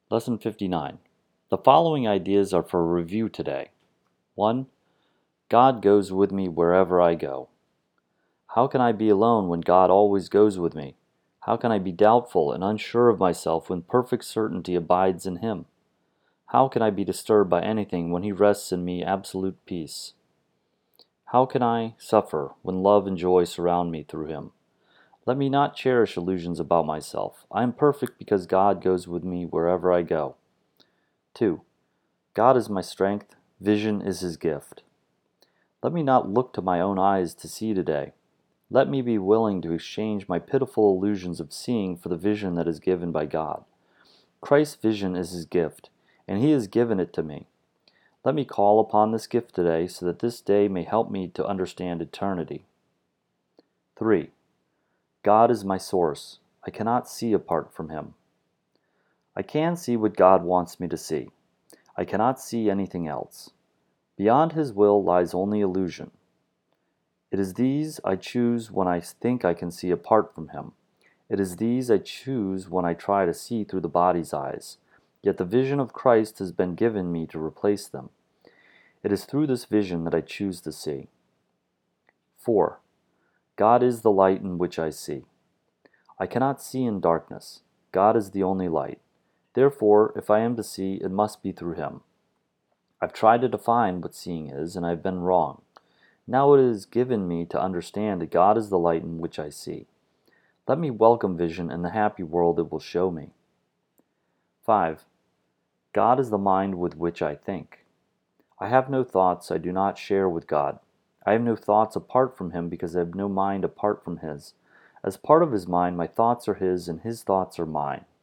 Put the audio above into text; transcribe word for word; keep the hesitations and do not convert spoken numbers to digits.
Lesson fifty-nine. The following ideas are for review today. one. God goes with me wherever I go. How can I be alone when God always goes with me? How can I be doubtful and unsure of myself when perfect certainty abides in Him? How can I be disturbed by anything when He rests in me absolute peace? How can I suffer when love and joy surround me through Him? Let me not cherish illusions about myself. I am perfect because God goes with me wherever I go. two. God is my strength, vision is His gift. Let me not look to my own eyes to see today. Let me be willing to exchange my pitiful illusions of seeing for the vision that is given by God. Christ's vision is His gift, and He has given it to me. Let me call upon this gift today so that this day may help me to understand eternity. three. God is my source. I cannot see apart from Him. I can see what God wants me to see. I cannot see anything else. Beyond His will lies only illusion. It is these I choose when I think I can see apart from Him. It is these I choose when I try to see through the body's eyes. Yet the vision of Christ has been given me to replace them. It is through this vision that I choose to see. four. God is the light in which I see. I cannot see in darkness. God is the only light. Therefore, if I am to see, it must be through Him. I've tried to define what seeing is, and I've been wrong. Now it is given me to understand that God is the light in which I see. Let me welcome vision and the happy world it will show me. five. God is the mind with which I think. I have no thoughts I do not share with God. I have no thoughts apart from Him because I have no mind apart from His. As part of His mind, my thoughts are His and His thoughts are mine.